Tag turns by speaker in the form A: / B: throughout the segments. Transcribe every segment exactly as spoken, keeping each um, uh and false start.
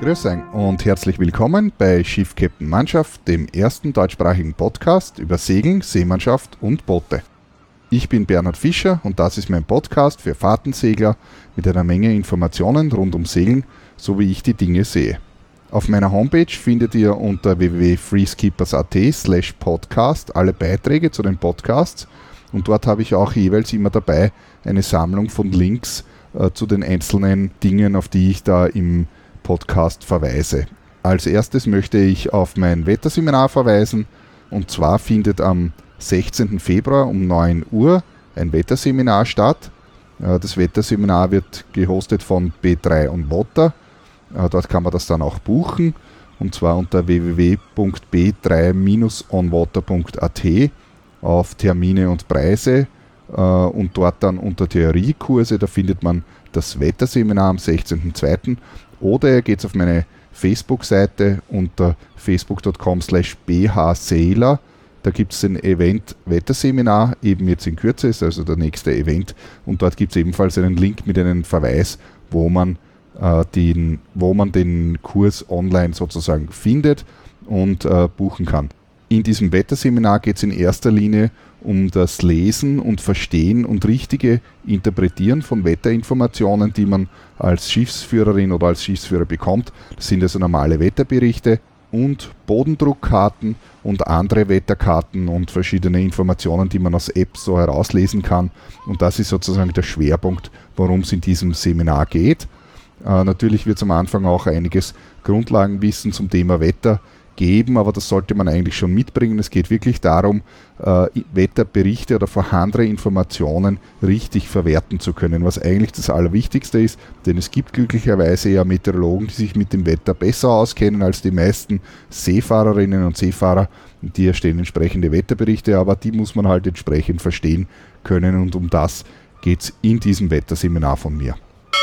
A: Grüß euch und herzlich willkommen bei Schiff Captain Mannschaft, dem ersten deutschsprachigen Podcast über Segeln, Seemannschaft und Boote. Ich bin Bernhard Fischer und das ist mein Podcast für Fahrtensegler mit einer Menge Informationen rund um Segeln, so wie ich die Dinge sehe. Auf meiner Homepage findet ihr unter w w w punkt freeskippers punkt a t slash podcast alle Beiträge zu den Podcasts und dort habe ich auch jeweils immer dabei eine Sammlung von Links äh, zu den einzelnen Dingen, auf die ich da im Podcast verweise. Als erstes möchte ich auf mein Wetterseminar verweisen und zwar findet am sechzehnten Februar um neun Uhr ein Wetterseminar statt. Das Wetterseminar wird gehostet von B drei on Water. Dort kann man das dann auch buchen und zwar unter w w w punkt b drei on water punkt a t auf Termine und Preise und dort dann unter Theoriekurse, da findet man das Wetterseminar am sechzehnten zweiten Oder ihr geht auf meine Facebook-Seite unter facebook punkt com slash b h sailor. Da gibt es ein Event Wetterseminar, eben jetzt in Kürze ist also der nächste Event. Und dort gibt es ebenfalls einen Link mit einem Verweis, wo man, äh, den, wo man den Kurs online sozusagen findet und äh, buchen kann. In diesem Wetterseminar geht es in erster Linie um das Lesen und Verstehen und richtige Interpretieren von Wetterinformationen, die man als Schiffsführerin oder als Schiffsführer bekommt. Das sind also normale Wetterberichte und Bodendruckkarten und andere Wetterkarten und verschiedene Informationen, die man aus Apps so herauslesen kann. Und das ist sozusagen der Schwerpunkt, worum es in diesem Seminar geht. Äh, natürlich wird es am Anfang auch einiges Grundlagenwissen zum Thema Wetter geben, aber das sollte man eigentlich schon mitbringen. Es geht wirklich darum, äh, Wetterberichte oder vorhandene Informationen richtig verwerten zu können, was eigentlich das Allerwichtigste ist, denn es gibt glücklicherweise ja Meteorologen, die sich mit dem Wetter besser auskennen als die meisten Seefahrerinnen und Seefahrer, die erstellen entsprechende Wetterberichte, aber die muss man halt entsprechend verstehen können und um das geht es in diesem Wetterseminar von mir.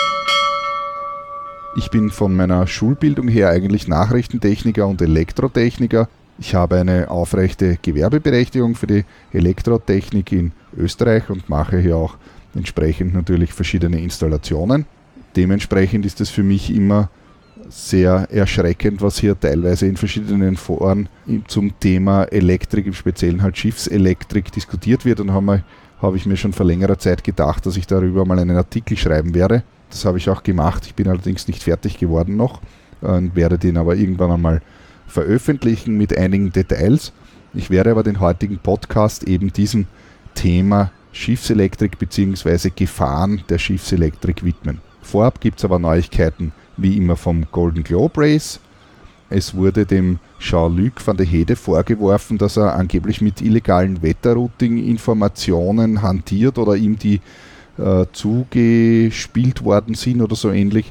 A: Ich bin von meiner Schulbildung her eigentlich Nachrichtentechniker und Elektrotechniker. Ich habe eine aufrechte Gewerbeberechtigung für die Elektrotechnik in Österreich und mache hier auch entsprechend natürlich verschiedene Installationen. Dementsprechend ist es für mich immer sehr erschreckend, was hier teilweise in verschiedenen Foren zum Thema Elektrik, im Speziellen halt Schiffselektrik diskutiert wird und habe habe ich mir schon vor längerer Zeit gedacht, dass ich darüber mal einen Artikel schreiben werde. Das habe ich auch gemacht. Ich bin allerdings nicht fertig geworden noch und werde den aber irgendwann einmal veröffentlichen mit einigen Details. Ich werde aber den heutigen Podcast eben diesem Thema Schiffselektrik bzw. Gefahren der Schiffselektrik widmen. Vorab gibt es aber Neuigkeiten wie immer vom Golden Globe Race. Es wurde dem Jean-Luc van der Hede vorgeworfen, dass er angeblich mit illegalen Wetterrouting-Informationen hantiert oder ihm die äh, zugespielt worden sind oder so ähnlich.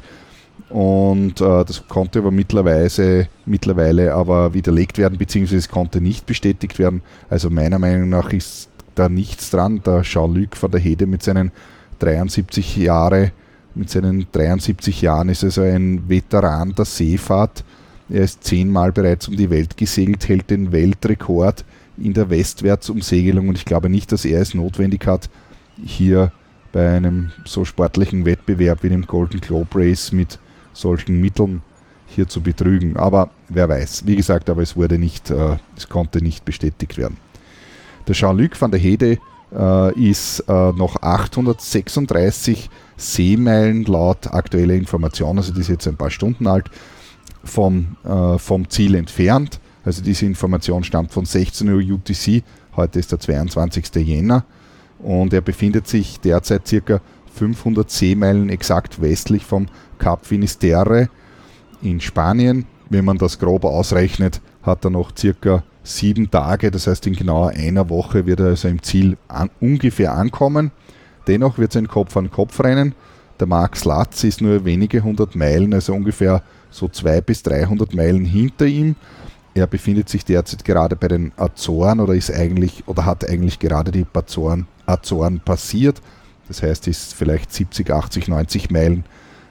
A: Und äh, das konnte aber mittlerweile, mittlerweile aber widerlegt werden, beziehungsweise es konnte nicht bestätigt werden. Also meiner Meinung nach ist da nichts dran. Der Jean-Luc van der Hede mit seinen dreiundsiebzig Jahre, mit seinen dreiundsiebzig Jahren ist also ein Veteran der Seefahrt. Er ist zehnmal bereits um die Welt gesegelt, hält den Weltrekord in der Westwärtsumsegelung und ich glaube nicht, dass er es notwendig hat, hier bei einem so sportlichen Wettbewerb wie dem Golden Globe Race mit solchen Mitteln hier zu betrügen. Aber wer weiß. Wie gesagt, aber es wurde nicht, äh, es konnte nicht bestätigt werden. Der Jean-Luc van der Hede äh, ist äh, noch achthundertsechsunddreißig Seemeilen laut aktueller Information, also die ist jetzt ein paar Stunden alt, Vom, äh, vom Ziel entfernt. Also diese Information stammt von sechzehn Uhr U T C, heute ist der zweiundzwanzigsten Jänner und er befindet sich derzeit ca. fünfhundert Seemeilen exakt westlich vom Cap Finisterre in Spanien. Wenn man das grob ausrechnet, hat er noch ca. sieben Tage, das heißt in genau einer Woche wird er also im Ziel an, ungefähr ankommen. Dennoch wird es ein Kopf-an-Kopf-Rennen. Der Max Latz ist nur wenige hundert Meilen, also ungefähr so zweihundert bis dreihundert Meilen hinter ihm. Er befindet sich derzeit gerade bei den Azoren oder ist eigentlich oder hat eigentlich gerade die Azoren, Azoren passiert. Das heißt, ist vielleicht siebzig, achtzig, neunzig Meilen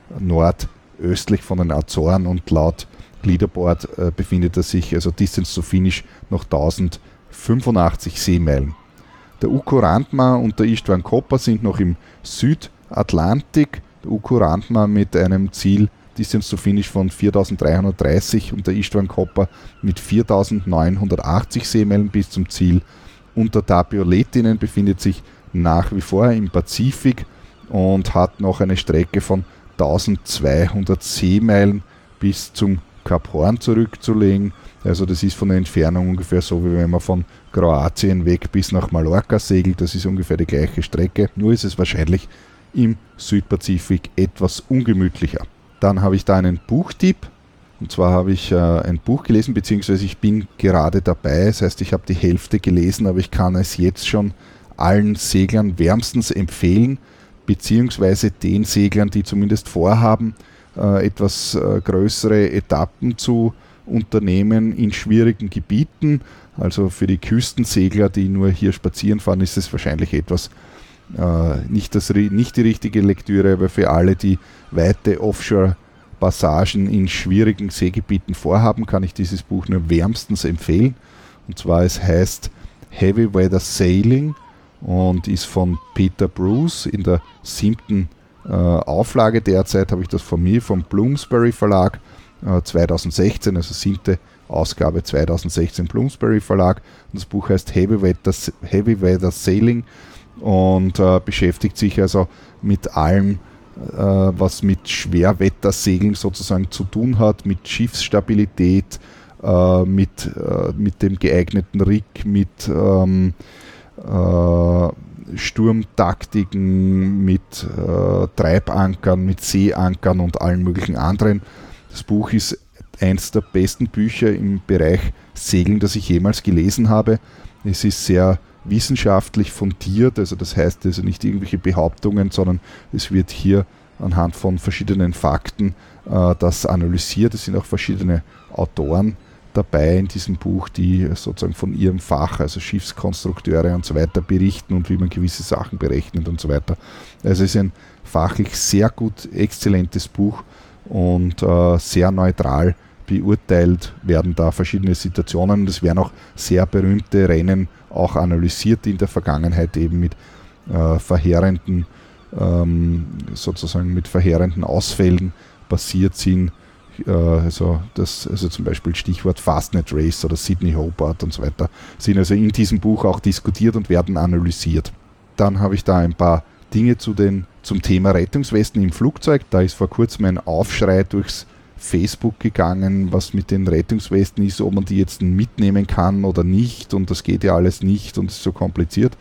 A: nordöstlich von den Azoren und laut Leaderboard äh, befindet er sich, also Distance to Finish, noch tausendfünfundachtzig Seemeilen. Der Uko Rantma und der Istvan Kopper sind noch im Südatlantik. Der Uko Rantma mit einem Ziel Distance to Finish von viertausenddreihundertdreißig und der Istvan Kopper mit viertausendneunhundertachtzig Seemeilen bis zum Ziel. Und der Tapio Lehtinen befindet sich nach wie vor im Pazifik und hat noch eine Strecke von eintausendzweihundert Seemeilen bis zum Kap Horn zurückzulegen. Also das ist von der Entfernung ungefähr so, wie wenn man von Kroatien weg bis nach Mallorca segelt. Das ist ungefähr die gleiche Strecke, nur ist es wahrscheinlich im Südpazifik etwas ungemütlicher. Dann habe ich da einen Buchtipp. Und zwar habe ich äh, ein Buch gelesen, beziehungsweise ich bin gerade dabei. Das heißt, ich habe die Hälfte gelesen, aber ich kann es jetzt schon allen Seglern wärmstens empfehlen, beziehungsweise den Seglern, die zumindest vorhaben, äh, etwas äh, größere Etappen zu unternehmen in schwierigen Gebieten. Also für die Küstensegler, die nur hier spazieren fahren, ist es wahrscheinlich etwas äh, nicht, das, nicht die richtige Lektüre, aber für alle, die weite Offshore-Passagen in schwierigen Seegebieten vorhaben, kann ich dieses Buch nur wärmstens empfehlen. Und zwar, es heißt Heavy Weather Sailing und ist von Peter Bruce in der siebten äh, Auflage derzeit, habe ich das von mir, vom Bloomsbury Verlag, äh, zweitausendsechzehn, also siebte Ausgabe zweitausendsechzehn Bloomsbury Verlag. Und das Buch heißt Heavy Weather, Heavy Weather Sailing und äh, beschäftigt sich also mit allem, äh, was mit Schwerwettersegeln sozusagen zu tun hat, mit Schiffsstabilität, äh, mit, äh, mit dem geeigneten Rig, mit ähm, äh, Sturmtaktiken, mit äh, Treibankern, mit Seeankern und allen möglichen anderen. Das Buch ist eins der besten Bücher im Bereich Segeln, das ich jemals gelesen habe. Es ist sehr wissenschaftlich fundiert, also das heißt also nicht irgendwelche Behauptungen, sondern es wird hier anhand von verschiedenen Fakten äh, das analysiert. Es sind auch verschiedene Autoren dabei in diesem Buch, die sozusagen von ihrem Fach, also Schiffskonstrukteure und so weiter, berichten und wie man gewisse Sachen berechnet und so weiter. Also es ist ein fachlich sehr gut, exzellentes Buch und äh, sehr neutral beurteilt werden da verschiedene Situationen. Es werden auch sehr berühmte Rennen auch analysiert, die in der Vergangenheit eben mit äh, verheerenden ähm, sozusagen mit verheerenden Ausfällen passiert sind. Äh, also, das, also zum Beispiel Stichwort Fastnet Race oder Sydney Hobart und so weiter sind also in diesem Buch auch diskutiert und werden analysiert. Dann habe ich da ein paar Dinge zu den, zum Thema Rettungswesten im Flugzeug. Da ist vor kurzem ein Aufschrei durchs Facebook gegangen, was mit den Rettungswesten ist, ob man die jetzt mitnehmen kann oder nicht, und das geht ja alles nicht und ist so kompliziert.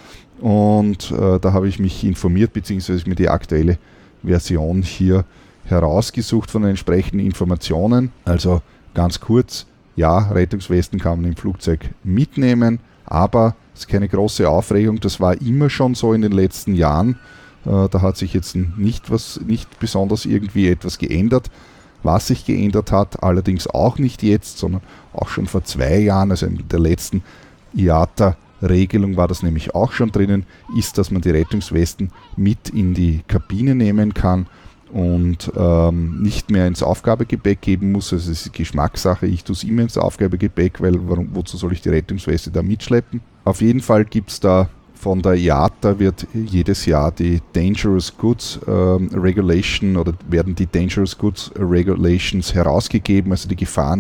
A: Und äh, da habe ich mich informiert, beziehungsweise mir die aktuelle Version hier herausgesucht von den entsprechenden Informationen. Also ganz kurz, ja, Rettungswesten kann man im Flugzeug mitnehmen, aber es ist keine große Aufregung, das war immer schon so in den letzten Jahren. Äh, da hat sich jetzt nicht, was, nicht besonders irgendwie etwas geändert. Was sich geändert hat, allerdings auch nicht jetzt, sondern auch schon vor zwei Jahren, also in der letzten I A T A-Regelung war das nämlich auch schon drinnen, ist, dass man die Rettungswesten mit in die Kabine nehmen kann und ähm, nicht mehr ins Aufgabegepäck geben muss. Also es ist Geschmackssache, ich tue es immer ins Aufgabegepäck, weil warum, wozu soll ich die Rettungsweste da mitschleppen? Auf jeden Fall gibt es da von der I A T A wird jedes Jahr die Dangerous Goods ähm, Regulation oder werden die Dangerous Goods Regulations herausgegeben, also die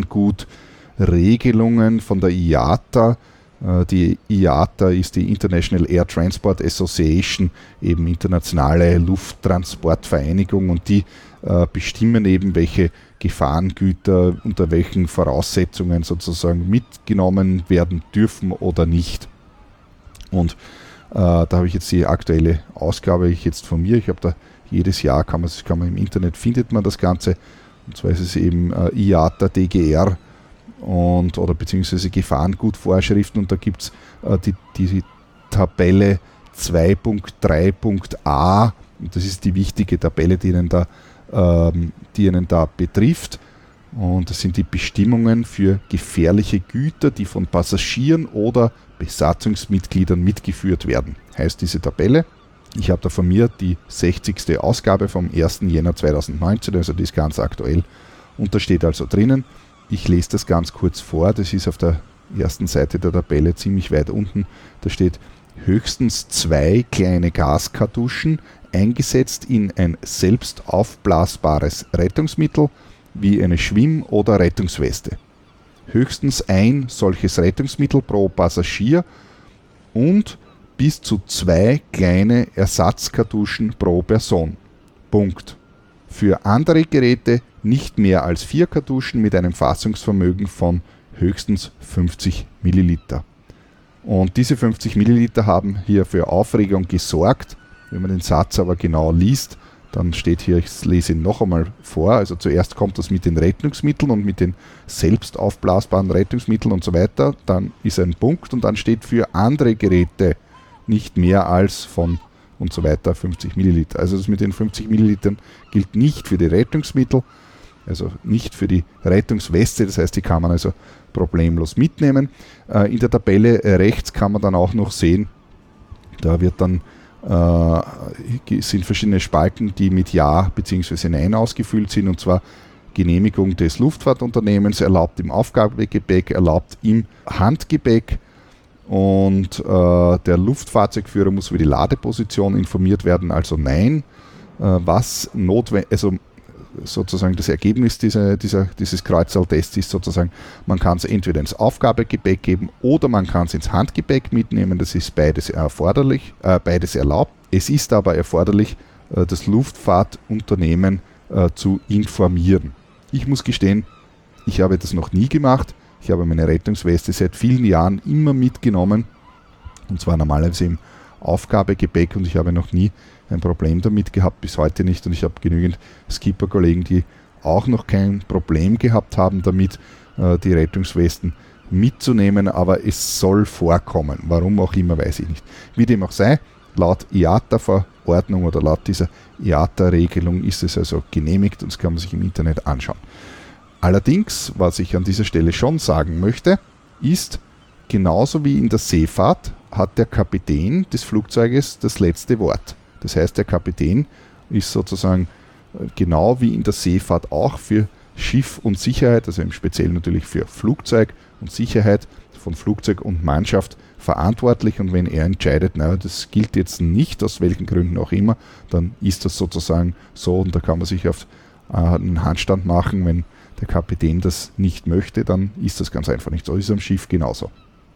A: Gefahrengutregelungen von der I A T A. Äh, die I A T A ist die International Air Transport Association, eben internationale Lufttransportvereinigung, und die äh, bestimmen eben, welche Gefahrengüter unter welchen Voraussetzungen sozusagen mitgenommen werden dürfen oder nicht. Und Uh, da habe ich jetzt die aktuelle Ausgabe ich jetzt von mir. Ich habe da jedes Jahr, kann man, kann man im Internet, findet man das Ganze. Und zwar ist es eben uh, I A T A D G R und, oder beziehungsweise Gefahrengutvorschriften. Und da gibt es uh, die, die Tabelle zwei Punkt drei Punkt a. Und das ist die wichtige Tabelle, die Ihnen da, ähm, die Ihnen da betrifft. Und das sind die Bestimmungen für gefährliche Güter, die von Passagieren oder Besatzungsmitgliedern mitgeführt werden. Heißt diese Tabelle. Ich habe da von mir die sechzigste Ausgabe vom ersten Jänner zweitausendneunzehn, also die ist ganz aktuell. Und da steht also drinnen, ich lese das ganz kurz vor, das ist auf der ersten Seite der Tabelle ziemlich weit unten, da steht: höchstens zwei kleine Gaskartuschen, eingesetzt in ein selbst aufblasbares Rettungsmittel wie eine Schwimm- oder Rettungsweste. Höchstens ein solches Rettungsmittel pro Passagier und bis zu zwei kleine Ersatzkartuschen pro Person. Punkt. Für andere Geräte nicht mehr als vier Kartuschen mit einem Fassungsvermögen von höchstens fünfzig Milliliter. Und diese fünfzig Milliliter haben hier für Aufregung gesorgt. Wenn man den Satz aber genau liest, dann steht hier, ich lese ihn noch einmal vor, also zuerst kommt das mit den Rettungsmitteln und mit den selbst aufblasbaren Rettungsmitteln und so weiter, dann ist ein Punkt und dann steht für andere Geräte nicht mehr als von und so weiter fünfzig Milliliter. Also das mit den fünfzig Millilitern gilt nicht für die Rettungsmittel, also nicht für die Rettungsweste, das heißt, die kann man also problemlos mitnehmen. Äh, in der Tabelle rechts kann man dann auch noch sehen, da wird dann äh, sind verschiedene Spalten, die mit Ja bzw. Nein ausgefüllt sind, und zwar Genehmigung des Luftfahrtunternehmens, erlaubt im Aufgabegepäck, erlaubt im Handgepäck, und äh, der Luftfahrzeugführer muss über die Ladeposition informiert werden, also Nein. Äh, was notwendig, also sozusagen das Ergebnis dieser, dieser, dieses Kreuzzahltests ist sozusagen, man kann es entweder ins Aufgabegepäck geben oder man kann es ins Handgepäck mitnehmen, das ist beides erforderlich, äh, beides erlaubt. Es ist aber erforderlich, äh, das Luftfahrtunternehmen äh, zu informieren. Ich muss gestehen, ich habe das noch nie gemacht. Ich habe meine Rettungsweste seit vielen Jahren immer mitgenommen, und zwar normalerweise im Aufgabegepäck, und ich habe noch nie ein Problem damit gehabt, bis heute nicht, und ich habe genügend Skipper-Kollegen, die auch noch kein Problem gehabt haben damit, die Rettungswesten mitzunehmen, aber es soll vorkommen. Warum auch immer, weiß ich nicht. Wie dem auch sei, laut I A T A-Verordnung oder laut dieser I A T A-Regelung ist es also genehmigt, und das kann man sich im Internet anschauen. Allerdings, was ich an dieser Stelle schon sagen möchte, ist, genauso wie in der Seefahrt hat der Kapitän des Flugzeuges das letzte Wort. Das heißt, der Kapitän ist sozusagen genau wie in der Seefahrt auch für Schiff und Sicherheit, also im Speziellen natürlich für Flugzeug und Sicherheit von Flugzeug und Mannschaft verantwortlich, und wenn er entscheidet, naja, das gilt jetzt nicht, aus welchen Gründen auch immer, dann ist das sozusagen so, und da kann man sich auf äh, einen Handstand machen. Wenn der Kapitän das nicht möchte, dann ist das ganz einfach nicht so. Ist es am Schiff genauso.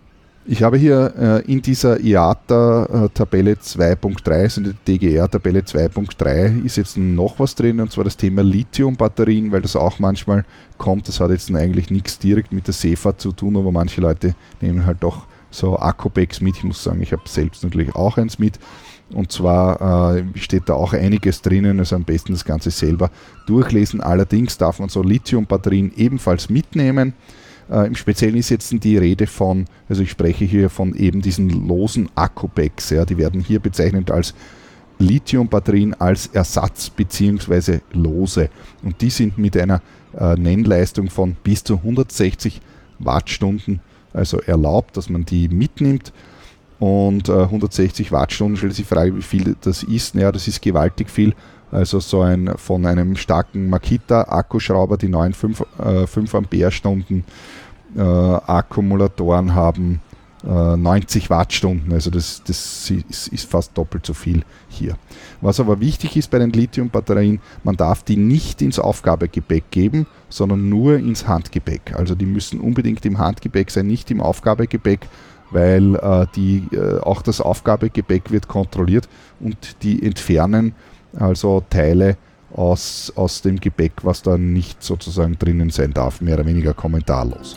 A: Ich habe hier äh, in dieser I A T A-Tabelle zwei Punkt drei, also in der D G R-Tabelle zwei Punkt drei, ist jetzt noch was drin, und zwar das Thema Lithium-Batterien, weil das auch manchmal kommt. Das hat jetzt eigentlich nichts direkt mit der Seefahrt zu tun, aber manche Leute nehmen halt doch so Akkupacks mit. Ich muss sagen, ich habe selbst natürlich auch eins mit. Und zwar äh, steht da auch einiges drinnen, also am besten das Ganze selber durchlesen. Allerdings darf man so Lithium-Batterien ebenfalls mitnehmen. Äh, Im Speziellen ist jetzt die Rede von, also ich spreche hier von eben diesen losen Akkupacks. Ja, die werden hier bezeichnet als Lithium-Batterien als Ersatz bzw. lose. Und die sind mit einer äh, Nennleistung von bis zu hundertsechzig Wattstunden also erlaubt, dass man die mitnimmt. Und äh, hundertsechzig Wattstunden, stellt sich die Frage, wie viel das ist. Naja, das ist gewaltig viel. Also so ein von einem starken Makita-Akkuschrauber, die neun fünf Ampere-Stunden äh, Akkumulatoren haben äh, neunzig Wattstunden. Also das, das ist, ist fast doppelt so viel hier. Was aber wichtig ist bei den Lithium-Batterien, man darf die nicht ins Aufgabegepäck geben, sondern nur ins Handgepäck. Also die müssen unbedingt im Handgepäck sein, nicht im Aufgabegepäck, weil äh, die, äh, auch das Aufgabegepäck wird kontrolliert und die entfernen also Teile aus, aus dem Gepäck, was da nicht sozusagen drinnen sein darf, mehr oder weniger kommentarlos.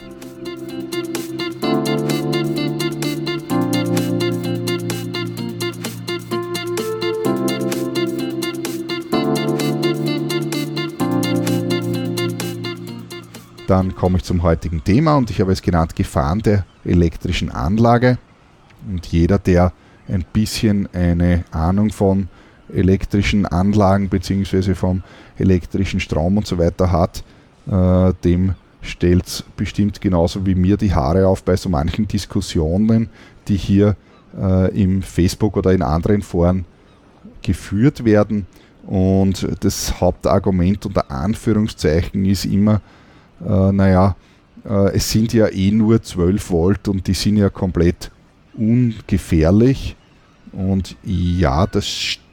A: Dann komme ich zum heutigen Thema, und ich habe es genannt, Gefahren der elektrischen Anlage. Und jeder, der ein bisschen eine Ahnung von elektrischen Anlagen bzw. vom elektrischen Strom und so weiter hat, äh, dem stellt es bestimmt genauso wie mir die Haare auf bei so manchen Diskussionen, die hier äh, im Facebook oder in anderen Foren geführt werden. Und das Hauptargument unter Anführungszeichen ist immer, Äh, naja, äh, es sind ja eh nur zwölf Volt und die sind ja komplett ungefährlich. Und ja, das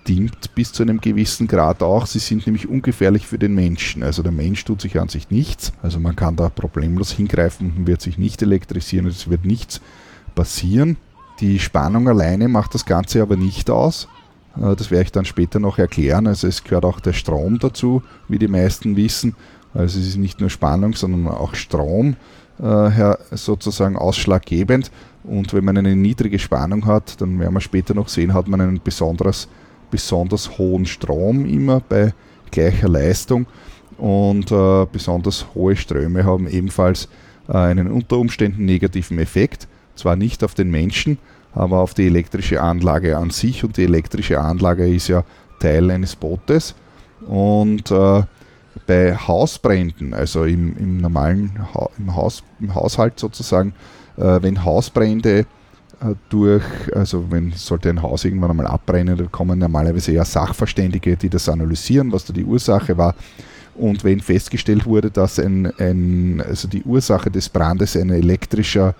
A: dimmt bis zu einem gewissen Grad auch. Sie sind nämlich ungefährlich für den Menschen. Also der Mensch tut sich an sich nichts. Also man kann da problemlos hingreifen und wird sich nicht elektrisieren. Es wird nichts passieren. Die Spannung alleine macht das Ganze aber nicht aus. Das werde ich dann später noch erklären. Also es gehört auch der Strom dazu, wie die meisten wissen. Also es ist nicht nur Spannung, sondern auch Strom äh, sozusagen ausschlaggebend. Und wenn man eine niedrige Spannung hat, dann werden wir später noch sehen, hat man einen besonders, besonders hohen Strom immer bei gleicher Leistung. Und äh, besonders hohe Ströme haben ebenfalls äh, einen unter Umständen negativen Effekt. Zwar nicht auf den Menschen, aber auf die elektrische Anlage an sich. Und die elektrische Anlage ist ja Teil eines Bootes. Und äh, bei Hausbränden, also im, im normalen ha- im, Haus, im Haushalt sozusagen, äh, wenn Hausbrände äh, durch, also wenn sollte ein Haus irgendwann einmal abbrennen, dann kommen normalerweise eher Sachverständige, die das analysieren, was da die Ursache war. Und wenn festgestellt wurde, dass ein, ein, also die Ursache des Brandes ein elektrischer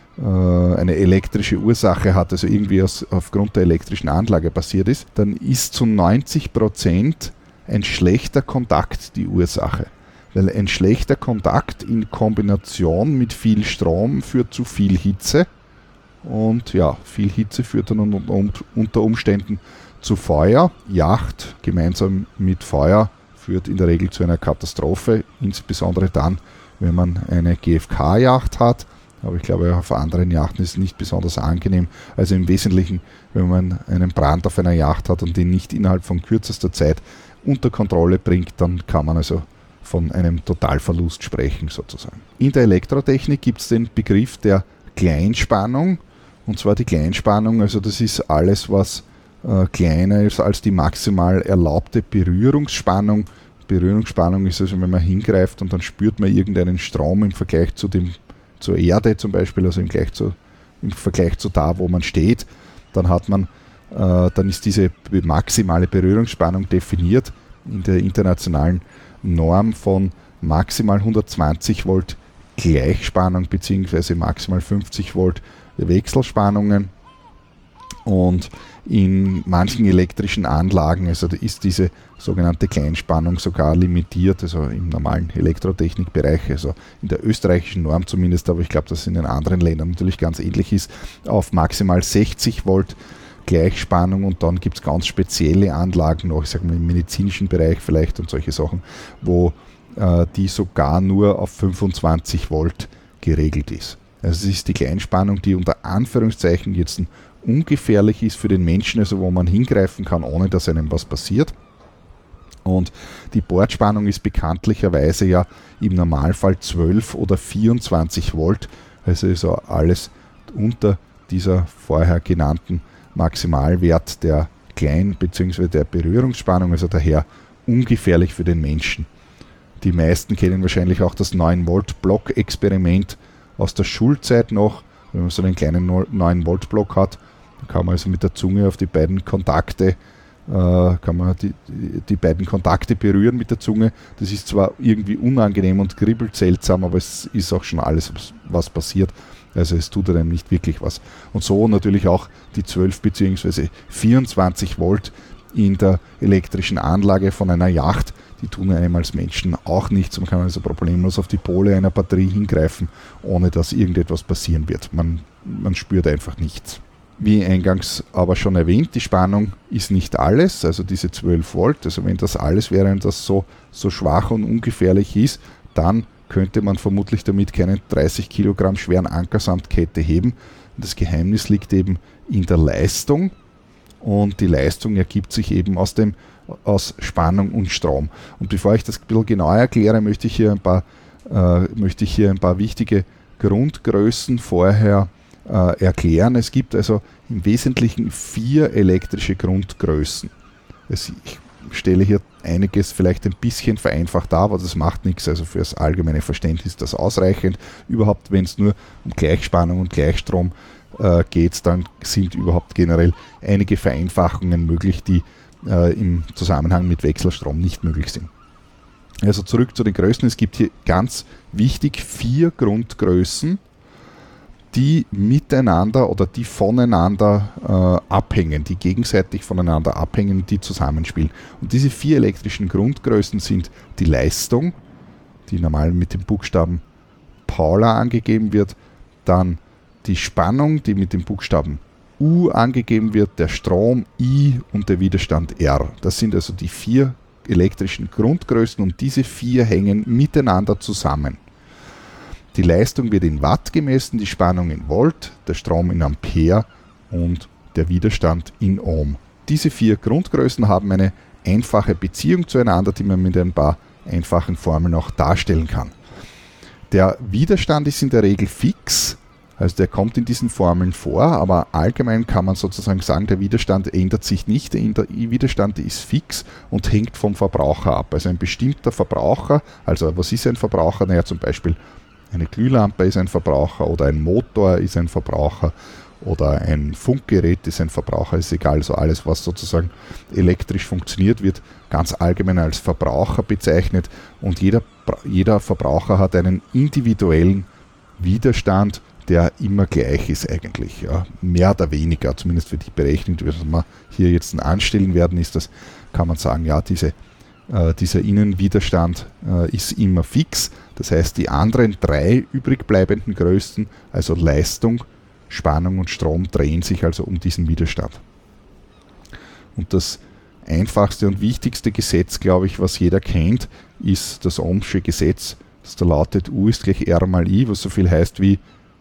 A: eine elektrische Ursache hat, also irgendwie aus, aufgrund der elektrischen Anlage passiert ist, dann ist zu neunzig Prozent ein schlechter Kontakt die Ursache. Weil ein schlechter Kontakt in Kombination mit viel Strom führt zu viel Hitze und ja, viel Hitze führt dann unter Umständen zu Feuer. Yacht gemeinsam mit Feuer führt in der Regel zu einer Katastrophe, insbesondere dann, wenn man eine G F K-Yacht hat. Aber ich glaube, auf anderen Yachten ist es nicht besonders angenehm. Also im Wesentlichen, wenn man einen Brand auf einer Yacht hat und den nicht innerhalb von kürzester Zeit unter Kontrolle bringt, dann kann man also von einem Totalverlust sprechen sozusagen. In der Elektrotechnik gibt es den Begriff der Kleinspannung. Und zwar die Kleinspannung, also das ist alles, was äh, kleiner ist als die maximal erlaubte Berührungsspannung. Berührungsspannung ist also, wenn man hingreift und dann spürt man irgendeinen Strom im Vergleich zu dem zur Erde zum Beispiel, also im, Gleich zu, im Vergleich zu da, wo man steht, dann hat man, äh, dann ist diese maximale Berührungsspannung definiert in der internationalen Norm von maximal hundertzwanzig Volt Gleichspannung bzw. maximal fünfzig Volt Wechselspannungen. Und in manchen elektrischen Anlagen also ist diese sogenannte Kleinspannung sogar limitiert, also im normalen Elektrotechnikbereich, also in der österreichischen Norm zumindest, aber ich glaube, dass es in den anderen Ländern natürlich ganz ähnlich ist, auf maximal sechzig Volt Gleichspannung. Und dann gibt es ganz spezielle Anlagen noch, ich sage mal im medizinischen Bereich vielleicht und solche Sachen, wo äh, die sogar nur auf fünfundzwanzig Volt geregelt ist. Also es ist die Kleinspannung, die unter Anführungszeichen jetzt ein ungefährlich ist für den Menschen, also wo man hingreifen kann, ohne dass einem was passiert. Und die Bordspannung ist bekanntlicherweise ja im Normalfall zwölf oder vierundzwanzig Volt, also ist alles unter dieser vorher genannten Maximalwert der Klein- bzw. der Berührungsspannung, also daher ungefährlich für den Menschen. Die meisten kennen wahrscheinlich auch das neun Volt Block-Experiment aus der Schulzeit noch. Wenn man so einen kleinen neun Volt Block hat, dann kann man also mit der Zunge auf die beiden Kontakte äh, kann man die, die beiden Kontakte berühren mit der Zunge. Das ist zwar irgendwie unangenehm und kribbelt seltsam, aber es ist auch schon alles, was passiert. Also es tut einem nicht wirklich was. Und so natürlich auch die zwölf bzw. vierundzwanzig Volt in der elektrischen Anlage von einer Yacht, die tun einem als Menschen auch nichts. Man kann also problemlos auf die Pole einer Batterie hingreifen, ohne dass irgendetwas passieren wird. Man, man spürt einfach nichts. Wie eingangs aber schon erwähnt, die Spannung ist nicht alles, also diese zwölf Volt. Also wenn das alles wäre und das so, so schwach und ungefährlich ist, dann könnte man vermutlich damit keinen dreißig Kilogramm schweren Anker samt Kette heben. Und das Geheimnis liegt eben in der Leistung. Und die Leistung ergibt sich eben aus, dem, aus Spannung und Strom. Und bevor ich das ein bisschen genauer erkläre, möchte ich hier ein paar, äh, möchte ich hier ein paar wichtige Grundgrößen vorher äh, erklären. Es gibt also im Wesentlichen vier elektrische Grundgrößen. Es, ich stelle hier einiges vielleicht ein bisschen vereinfacht dar, aber das macht nichts. Also für das allgemeine Verständnis ist das ausreichend. Überhaupt, wenn es nur um Gleichspannung und Gleichstrom äh, geht, dann sind überhaupt generell einige Vereinfachungen möglich, die äh, im Zusammenhang mit Wechselstrom nicht möglich sind. Also zurück zu den Größen. Es gibt hier ganz wichtig vier Grundgrößen, die miteinander oder die voneinander äh, abhängen, die gegenseitig voneinander abhängen, die zusammenspielen. Und diese vier elektrischen Grundgrößen sind die Leistung, die normal mit dem Buchstaben Paula angegeben wird, dann die Spannung, die mit dem Buchstaben U angegeben wird, der Strom I und der Widerstand R. Das sind also die vier elektrischen Grundgrößen und diese vier hängen miteinander zusammen. Die Leistung wird in Watt gemessen, die Spannung in Volt, der Strom in Ampere und der Widerstand in Ohm. Diese vier Grundgrößen haben eine einfache Beziehung zueinander, die man mit ein paar einfachen Formeln auch darstellen kann. Der Widerstand ist in der Regel fix, also der kommt in diesen Formeln vor, aber allgemein kann man sozusagen sagen, der Widerstand ändert sich nicht, der Widerstand ist fix und hängt vom Verbraucher ab. Also ein bestimmter Verbraucher, also was ist ein Verbraucher? Naja, zum Beispiel eine Glühlampe ist ein Verbraucher oder ein Motor ist ein Verbraucher oder ein Funkgerät ist ein Verbraucher, ist egal, also alles, was sozusagen elektrisch funktioniert, wird ganz allgemein als Verbraucher bezeichnet und jeder, jeder Verbraucher hat einen individuellen Widerstand, der immer gleich ist eigentlich, ja, mehr oder weniger, zumindest für die Berechnung, die wir hier jetzt anstellen werden, ist das, kann man sagen, ja, diese, äh, dieser Innenwiderstand äh, ist immer fix, das heißt, die anderen drei übrig bleibenden Größen, also Leistung, Spannung und Strom, drehen sich also um diesen Widerstand. Und das einfachste und wichtigste Gesetz, glaube ich, was jeder kennt, ist das Ohmsche Gesetz, das da lautet, U ist gleich R mal I, was so viel heißt wie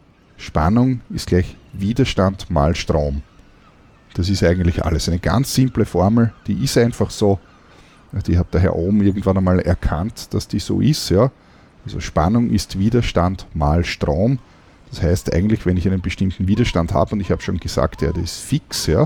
A: Spannung ist gleich Widerstand mal Strom. Das ist eigentlich alles. Eine ganz simple Formel, die ist einfach so. Die hat der Herr Ohm irgendwann einmal erkannt, dass die so ist. Ja. Also Spannung ist Widerstand mal Strom. Das heißt eigentlich, wenn ich einen bestimmten Widerstand habe, und ich habe schon gesagt, ja, das ist fix, ja.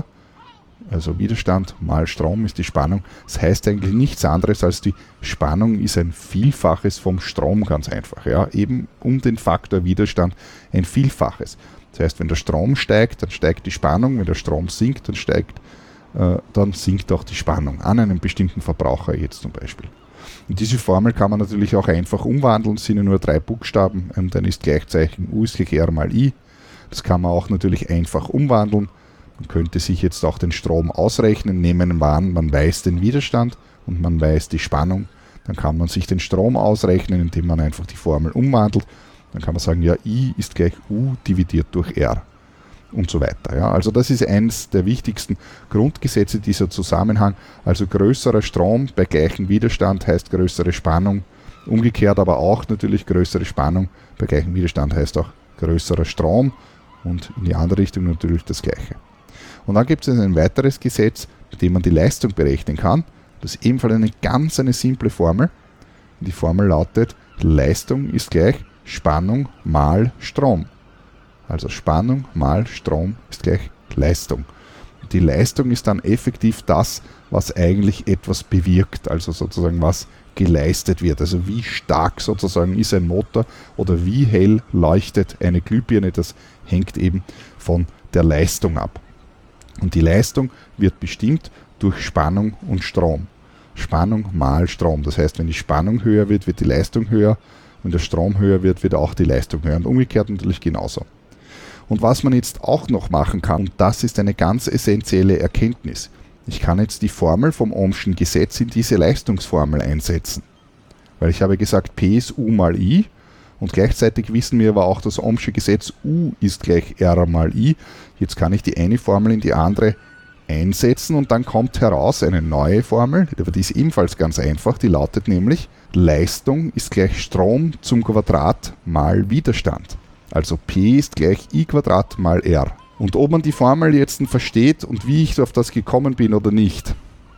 A: Also Widerstand mal Strom ist die Spannung. Das heißt eigentlich nichts anderes als die Spannung ist ein Vielfaches vom Strom, ganz einfach. Ja. Eben um den Faktor Widerstand ein Vielfaches. Das heißt, wenn der Strom steigt, dann steigt die Spannung. Wenn der Strom sinkt, dann steigt, äh, dann sinkt auch die Spannung an einem bestimmten Verbraucher jetzt zum Beispiel. Und diese Formel kann man natürlich auch einfach umwandeln. Es sind ja nur drei Buchstaben und dann ist Gleichzeichen U ist gleich R mal I. Das kann man auch natürlich einfach umwandeln. Man könnte sich jetzt auch den Strom ausrechnen, nehmen wir an, man weiß den Widerstand und man weiß die Spannung. Dann kann man sich den Strom ausrechnen, indem man einfach die Formel umwandelt. Dann kann man sagen, ja, I ist gleich U dividiert durch R und so weiter. Ja. Also das ist eines der wichtigsten Grundgesetze dieser Zusammenhang. Also größerer Strom bei gleichem Widerstand heißt größere Spannung. Umgekehrt aber auch natürlich größere Spannung bei gleichem Widerstand heißt auch größerer Strom und in die andere Richtung natürlich das Gleiche. Und dann gibt es ein weiteres Gesetz, mit dem man die Leistung berechnen kann. Das ist ebenfalls eine ganz eine simple Formel. Die Formel lautet, Leistung ist gleich Spannung mal Strom. Also Spannung mal Strom ist gleich Leistung. Und die Leistung ist dann effektiv das, was eigentlich etwas bewirkt, also sozusagen was geleistet wird. Also wie stark sozusagen ist ein Motor oder wie hell leuchtet eine Glühbirne, das hängt eben von der Leistung ab. Und die Leistung wird bestimmt durch Spannung und Strom. Spannung mal Strom. Das heißt, wenn die Spannung höher wird, wird die Leistung höher. Wenn der Strom höher wird, wird auch die Leistung höher. Und umgekehrt natürlich genauso. Und was man jetzt auch noch machen kann, und das ist eine ganz essentielle Erkenntnis. Ich kann jetzt die Formel vom Ohmschen Gesetz in diese Leistungsformel einsetzen. Weil ich habe gesagt, P ist U mal I. Und gleichzeitig wissen wir aber auch, das Ohmsche Gesetz U ist gleich R mal I. Jetzt kann ich die eine Formel in die andere einsetzen und dann kommt heraus eine neue Formel, die ist ebenfalls ganz einfach, die lautet nämlich Leistung ist gleich Strom zum Quadrat mal Widerstand. Also P ist gleich I Quadrat mal R. Und ob man die Formel jetzt versteht und wie ich auf das gekommen bin oder nicht,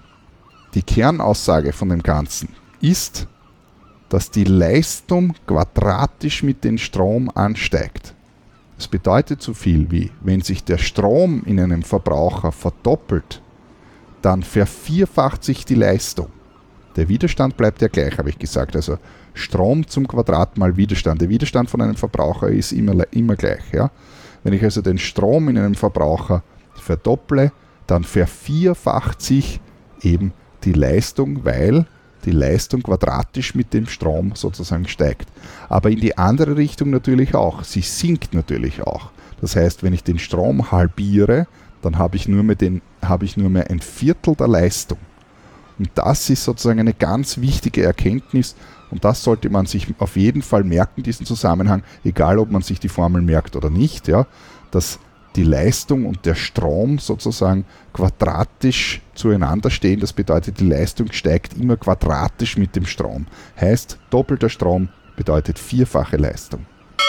A: die Kernaussage von dem Ganzen ist, dass die Leistung quadratisch mit dem Strom ansteigt. Das bedeutet so viel wie, wenn sich der Strom in einem Verbraucher verdoppelt, dann vervierfacht sich die Leistung. Der Widerstand bleibt ja gleich, habe ich gesagt. Also Strom zum Quadrat mal Widerstand. Der Widerstand von einem Verbraucher ist immer, immer gleich. Ja? Wenn ich also den Strom in einem Verbraucher verdopple, dann vervierfacht sich eben die Leistung, weil die Leistung quadratisch mit dem Strom sozusagen steigt. Aber in die andere Richtung natürlich auch. Sie sinkt natürlich auch. Das heißt, wenn ich den Strom halbiere, dann habe ich nur mehr, den, habe ich nur mehr ein Viertel der Leistung. Und das ist sozusagen eine ganz wichtige Erkenntnis und das sollte man sich auf jeden Fall merken, diesen Zusammenhang, egal ob man sich die Formel merkt oder nicht, ja, dass die Leistung und der Strom sozusagen quadratisch zueinander stehen. Das bedeutet, die Leistung steigt immer quadratisch mit dem Strom. Heißt, doppelter Strom bedeutet vierfache Leistung.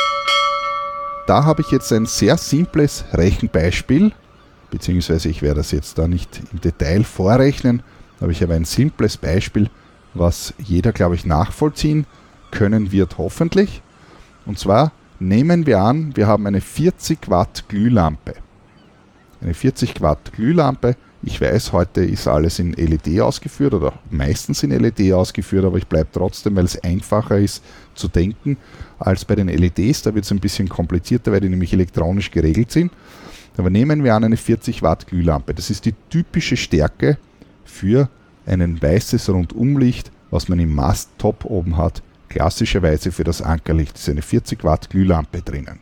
A: Da habe ich jetzt ein sehr simples Rechenbeispiel, beziehungsweise ich werde das jetzt da nicht im Detail vorrechnen, aber ich habe ein simples Beispiel, was jeder, glaube ich, nachvollziehen können wird, hoffentlich. Und zwar nehmen wir an, wir haben eine vierzig Watt Glühlampe. Eine vierzig Watt Glühlampe. Ich weiß, heute ist alles in L E D ausgeführt oder meistens in L E D ausgeführt, aber ich bleibe trotzdem, weil es einfacher ist zu denken als bei den L E Ds. Da wird es ein bisschen komplizierter, weil die nämlich elektronisch geregelt sind. Aber nehmen wir an eine vierzig Watt Glühlampe. Das ist die typische Stärke für ein weißes Rundumlicht, was man im Masttop oben hat. Klassischerweise für das Ankerlicht ist eine vierzig Watt Glühlampe drinnen.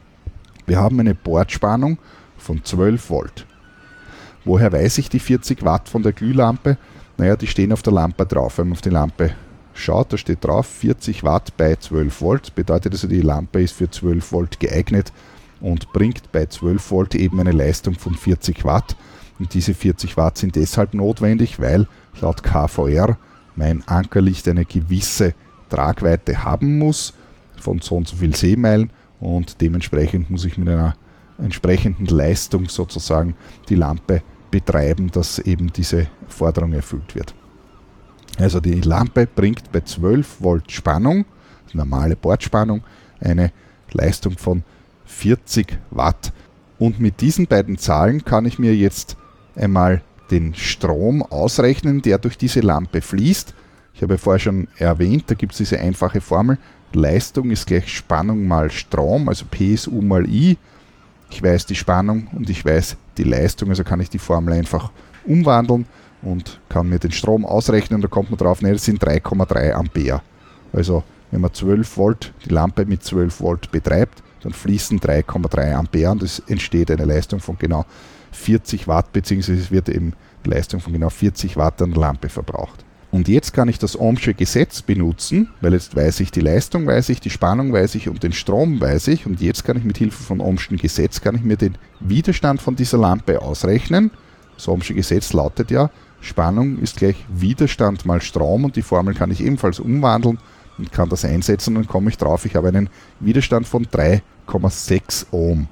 A: Wir haben eine Bordspannung von zwölf Volt. Woher weiß ich die vierzig Watt von der Glühlampe? Naja, die stehen auf der Lampe drauf. Wenn man auf die Lampe schaut, da steht drauf vierzig Watt bei zwölf Volt. Bedeutet also, die Lampe ist für zwölf Volt geeignet und bringt bei zwölf Volt eben eine Leistung von vierzig Watt. Und diese vierzig Watt sind deshalb notwendig, weil laut K V R mein Ankerlicht eine gewisse Tragweite haben muss von so und so viel Seemeilen und dementsprechend muss ich mit einer entsprechenden Leistung sozusagen die Lampe betreiben, dass eben diese Forderung erfüllt wird. Also die Lampe bringt bei zwölf Volt Spannung, normale Bordspannung, eine Leistung von vierzig Watt. Und mit diesen beiden Zahlen kann ich mir jetzt einmal den Strom ausrechnen, der durch diese Lampe fließt. Ich habe vorher schon erwähnt, da gibt es diese einfache Formel, Leistung ist gleich Spannung mal Strom, also P ist U mal I. Ich weiß die Spannung und ich weiß die Leistung, also kann ich die Formel einfach umwandeln und kann mir den Strom ausrechnen. Da kommt man drauf, ne, das sind drei Komma drei Ampere. Also wenn man zwölf Volt, die Lampe mit zwölf Volt betreibt, dann fließen drei Komma drei Ampere und es entsteht eine Leistung von genau vierzig Watt, beziehungsweise es wird eben Leistung von genau vierzig Watt an der Lampe verbraucht. Und jetzt kann ich das Ohmsche Gesetz benutzen, weil jetzt weiß ich die Leistung, weiß ich die Spannung, weiß ich und den Strom weiß ich. Und jetzt kann ich mit Hilfe von Ohmschen Gesetz kann ich mir den Widerstand von dieser Lampe ausrechnen. Das Ohmsche Gesetz lautet ja, Spannung ist gleich Widerstand mal Strom und die Formel kann ich ebenfalls umwandeln und kann das einsetzen und dann komme ich drauf, ich habe einen Widerstand von drei Komma sechs Ohm.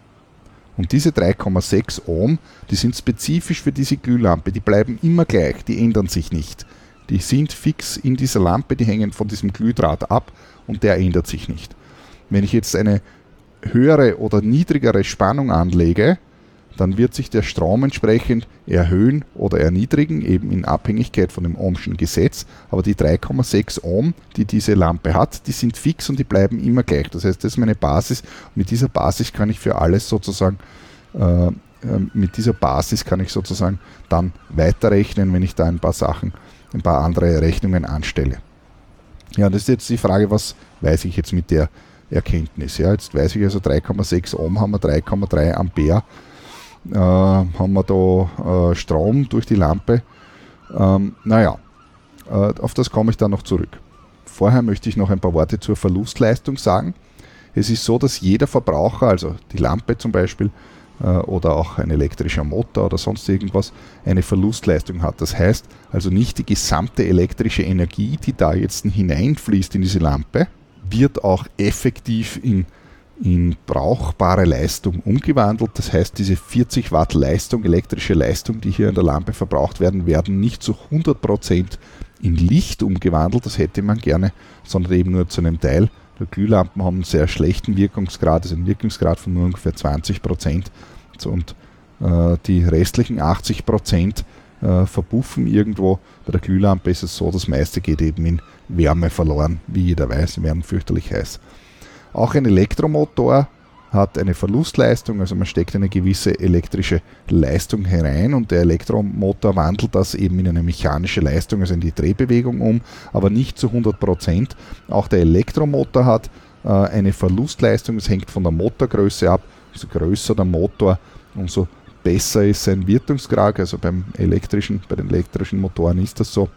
A: Und diese drei Komma sechs Ohm, die sind spezifisch für diese Glühlampe, die bleiben immer gleich, die ändern sich nicht. Die sind fix in dieser Lampe, die hängen von diesem Glühdraht ab und der ändert sich nicht. Wenn ich jetzt eine höhere oder niedrigere Spannung anlege, dann wird sich der Strom entsprechend erhöhen oder erniedrigen, eben in Abhängigkeit von dem Ohmschen Gesetz. Aber die drei Komma sechs Ohm, die diese Lampe hat, die sind fix und die bleiben immer gleich. Das heißt, das ist meine Basis. Und mit dieser Basis kann ich für alles sozusagen, äh, mit dieser Basis kann ich sozusagen dann weiterrechnen, wenn ich da ein paar Sachen, ein paar andere Rechnungen anstelle. Ja, das ist jetzt die Frage, was weiß ich jetzt mit der Erkenntnis? Ja, jetzt weiß ich also drei Komma sechs Ohm haben wir drei Komma drei Ampere. Äh, haben wir da äh, Strom durch die Lampe. Ähm, naja, äh, auf das komme ich dann noch zurück. Vorher möchte ich noch ein paar Worte zur Verlustleistung sagen. Es ist so, dass jeder Verbraucher, also die Lampe zum Beispiel äh, oder auch ein elektrischer Motor oder sonst irgendwas, eine Verlustleistung hat. Das heißt also nicht die gesamte elektrische Energie, die da jetzt hineinfließt in diese Lampe, wird auch effektiv in in brauchbare Leistung umgewandelt. Das heißt, diese vierzig Watt Leistung, elektrische Leistung, die hier in der Lampe verbraucht werden, werden nicht zu hundert Prozent in Licht umgewandelt, das hätte man gerne, sondern eben nur zu einem Teil. Die Glühlampen haben einen sehr schlechten Wirkungsgrad, also einen Wirkungsgrad von nur ungefähr zwanzig Prozent und äh, die restlichen achtzig Prozent äh, verpuffen irgendwo. Bei der Glühlampe ist es so, das meiste geht eben in Wärme verloren, wie jeder weiß, sie werden fürchterlich heiß. Auch ein Elektromotor hat eine Verlustleistung, also man steckt eine gewisse elektrische Leistung herein und der Elektromotor wandelt das eben in eine mechanische Leistung, also in die Drehbewegung um, aber nicht zu hundert Prozent. Auch der Elektromotor hat äh, eine Verlustleistung, das hängt von der Motorgröße ab umso größer der Motor, umso besser ist sein Wirkungsgrad. Also beim elektrischen, bei den elektrischen Motoren ist das so.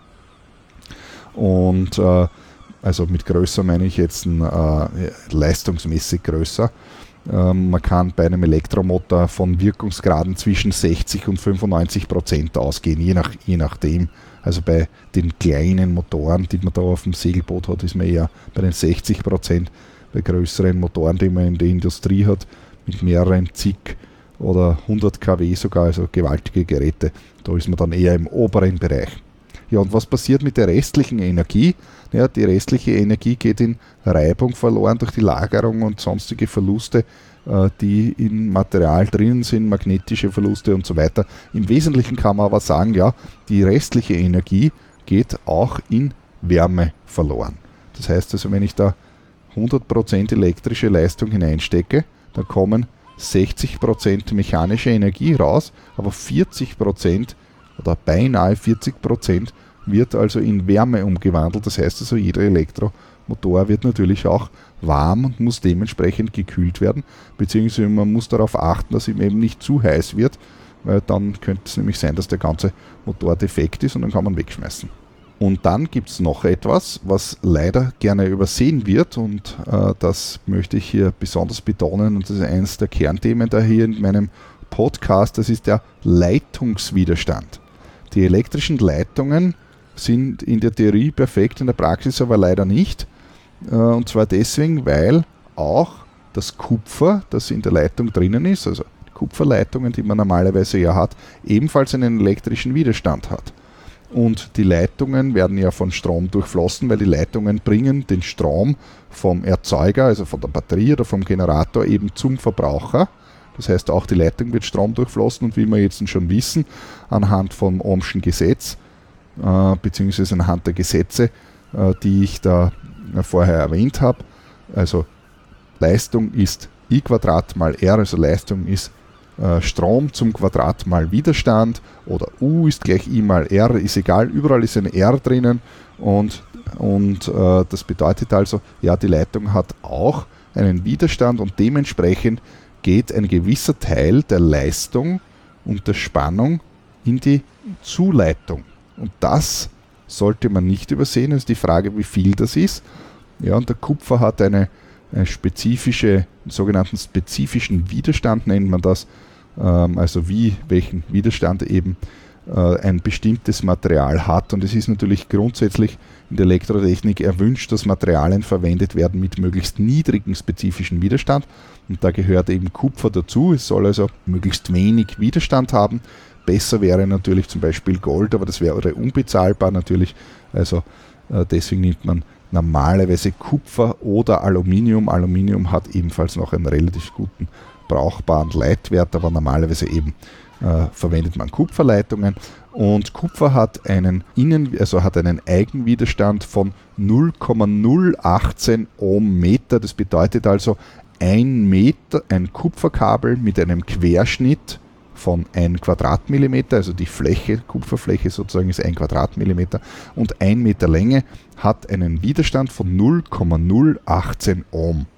A: Und äh, also mit größer meine ich jetzt ein, äh, leistungsmäßig größer. Ähm, man kann bei einem Elektromotor von Wirkungsgraden zwischen sechzig und fünfundneunzig Prozent ausgehen, je, nach, je nachdem. Also bei den kleinen Motoren, die man da auf dem Segelboot hat, ist man eher bei den sechzig Prozent. Bei größeren Motoren, die man in der Industrie hat, mit mehreren zig oder hundert Kilowatt sogar, also gewaltige Geräte, da ist man dann eher im oberen Bereich. Ja, und was passiert mit der restlichen Energie? Ja, die restliche Energie geht in Reibung verloren durch die Lagerung und sonstige Verluste, äh, die im Material drinnen sind, magnetische Verluste und so weiter. Im Wesentlichen kann man aber sagen, ja, die restliche Energie geht auch in Wärme verloren. Das heißt also, wenn ich da hundert Prozent elektrische Leistung hineinstecke, dann kommen sechzig Prozent mechanische Energie raus, aber vierzig Prozent oder beinahe vierzig Prozent wird also in Wärme umgewandelt. Das heißt also, jeder Elektromotor wird natürlich auch warm und muss dementsprechend gekühlt werden, beziehungsweise man muss darauf achten, dass ihm eben nicht zu heiß wird, weil dann könnte es nämlich sein, dass der ganze Motor defekt ist und dann kann man wegschmeißen. Und dann gibt es noch etwas, was leider gerne übersehen wird und äh, das möchte ich hier besonders betonen und das ist eines der Kernthemen da hier in meinem Podcast, das ist der Leitungswiderstand. Die elektrischen Leitungen sind in der Theorie perfekt, in der Praxis aber leider nicht. Und zwar deswegen, weil auch das Kupfer, das in der Leitung drinnen ist, also Kupferleitungen, die man normalerweise ja hat, ebenfalls einen elektrischen Widerstand hat. Und die Leitungen werden ja von Strom durchflossen, weil die Leitungen bringen den Strom vom Erzeuger, also von der Batterie oder vom Generator eben zum Verbraucher. Das heißt, auch die Leitung wird Strom durchflossen und wie wir jetzt schon wissen, anhand vom Ohmschen Gesetz, äh, beziehungsweise anhand der Gesetze, äh, die ich da äh, vorher erwähnt habe, also Leistung ist I Quadrat mal R, also Leistung ist äh, Strom zum Quadrat mal Widerstand oder U ist gleich I mal R, ist egal, überall ist ein R drinnen und, und äh, das bedeutet also, ja, die Leitung hat auch einen Widerstand und dementsprechend geht ein gewisser Teil der Leistung und der Spannung in die Zuleitung. Und das sollte man nicht übersehen. Es ist die Frage, wie viel das ist. Ja, und der Kupfer hat eine, eine spezifische, einen sogenannten spezifischen Widerstand, nennt man das. Ähm, also wie, welchen Widerstand eben äh, ein bestimmtes Material hat. Und es ist natürlich grundsätzlich in der Elektrotechnik erwünscht, dass Materialien verwendet werden mit möglichst niedrigem spezifischen Widerstand. Und da gehört eben Kupfer dazu. Es soll also möglichst wenig Widerstand haben. Besser wäre natürlich zum Beispiel Gold, aber das wäre unbezahlbar natürlich. Also äh, deswegen nimmt man normalerweise Kupfer oder Aluminium. Aluminium hat ebenfalls noch einen relativ guten brauchbaren Leitwert, aber normalerweise eben äh, verwendet man Kupferleitungen. Und Kupfer hat einen Innen, also hat einen Eigenwiderstand von null Komma null achtzehn Ohmmeter. Das bedeutet also ein Meter, ein Kupferkabel mit einem Querschnitt von ein Quadratmillimeter, also die Fläche, Kupferfläche sozusagen ist ein Quadratmillimeter und ein Meter Länge hat einen Widerstand von null Komma null achtzehn Ohm.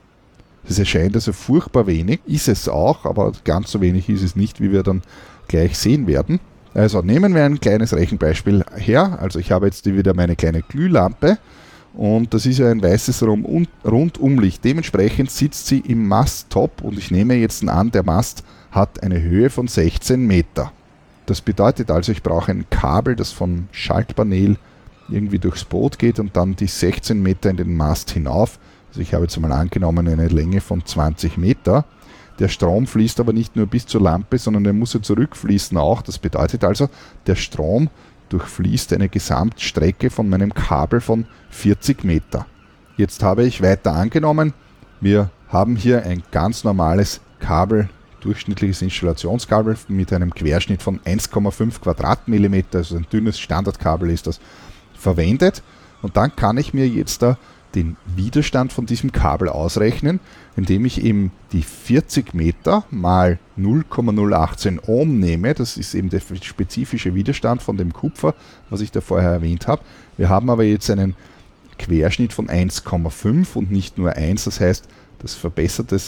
A: Das erscheint also furchtbar wenig, ist es auch, aber ganz so wenig ist es nicht, wie wir dann gleich sehen werden. Also nehmen wir ein kleines Rechenbeispiel her. Also ich habe jetzt wieder meine kleine Glühlampe und das ist ja ein weißes Rundumlicht. Dementsprechend sitzt sie im Masttop und ich nehme jetzt an, der Mast hat eine Höhe von sechzehn Meter. Das bedeutet also, ich brauche ein Kabel, das vom Schaltpanel irgendwie durchs Boot geht und dann die sechzehn Meter in den Mast hinauf. Also ich habe jetzt mal angenommen eine Länge von zwanzig Meter. Der Strom fließt aber nicht nur bis zur Lampe, sondern er muss ja zurückfließen auch. Das bedeutet also, der Strom durchfließt eine Gesamtstrecke von meinem Kabel von vierzig Meter. Jetzt habe ich weiter angenommen, wir haben hier ein ganz normales Kabel, durchschnittliches Installationskabel mit einem Querschnitt von eins Komma fünf Quadratmillimeter, also ein dünnes Standardkabel ist das, verwendet. Und dann kann ich mir jetzt da den Widerstand von diesem Kabel ausrechnen, indem ich eben die vierzig Meter mal null Komma null achtzehn Ohm nehme. Das ist eben der spezifische Widerstand von dem Kupfer, was ich da vorher erwähnt habe. Wir haben aber jetzt einen Querschnitt von eins Komma fünf und nicht nur eins. Das heißt, das verbessert es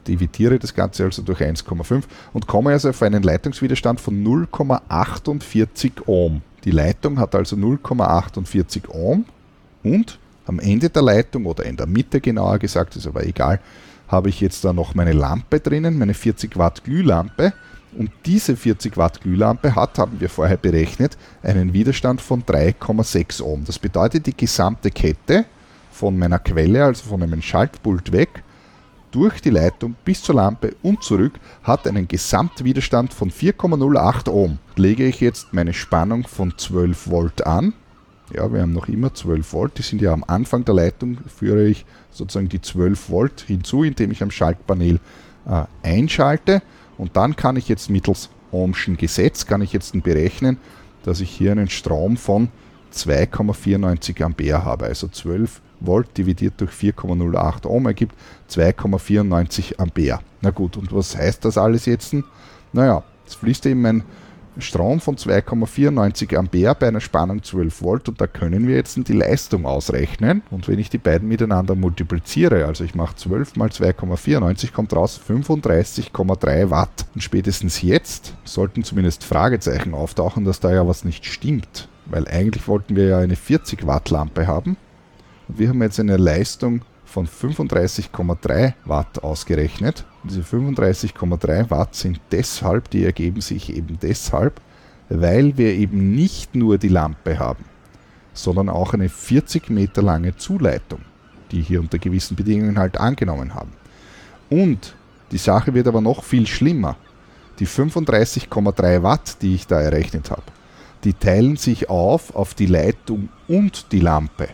A: dividiere das Ganze also durch eins Komma fünf und komme also auf einen Leitungswiderstand von null Komma achtundvierzig Ohm. Die Leitung hat also null Komma achtundvierzig Ohm und am Ende der Leitung oder in der Mitte genauer gesagt, ist aber egal, habe ich jetzt da noch meine Lampe drinnen, meine vierzig Watt Glühlampe. Und diese vierzig Watt Glühlampe hat, haben wir vorher berechnet, einen Widerstand von drei Komma sechs Ohm. Das bedeutet, die gesamte Kette von meiner Quelle, also von einem Schaltpult weg, durch die Leitung bis zur Lampe und zurück, hat einen Gesamtwiderstand von vier Komma null acht Ohm. Lege ich jetzt meine Spannung von zwölf Volt an, ja, wir haben noch immer zwölf Volt, die sind ja am Anfang der Leitung, führe ich sozusagen die zwölf Volt hinzu, indem ich am Schaltpanel äh, einschalte. Und dann kann ich jetzt mittels Ohmschen Gesetz, kann ich jetzt berechnen, dass ich hier einen Strom von zwei Komma vierundneunzig Ampere habe. Also zwölf Volt dividiert durch vier Komma null acht Ohm ergibt zwei Komma vierundneunzig Ampere. Na gut, und was heißt das alles jetzt? Naja, es fließt eben ein Strom von zwei Komma vierundneunzig Ampere bei einer Spannung zwölf Volt und da können wir jetzt die Leistung ausrechnen. Und wenn ich die beiden miteinander multipliziere, also ich mache zwölf mal zwei Komma vierundneunzig, kommt raus fünfunddreißig Komma drei Watt. Und spätestens jetzt sollten zumindest Fragezeichen auftauchen, dass da ja was nicht stimmt. Weil eigentlich wollten wir ja eine vierzig Watt Lampe haben. Und wir haben jetzt eine Leistung von fünfunddreißig Komma drei Watt ausgerechnet. Und diese fünfunddreißig Komma drei Watt sind deshalb, die ergeben sich eben deshalb, weil wir eben nicht nur die Lampe haben, sondern auch eine vierzig Meter lange Zuleitung, die hier unter gewissen Bedingungen halt angenommen haben. Und die Sache wird aber noch viel schlimmer. Die fünfunddreißig Komma drei Watt, die ich da errechnet habe, die teilen sich auf auf die Leitung und die Lampe.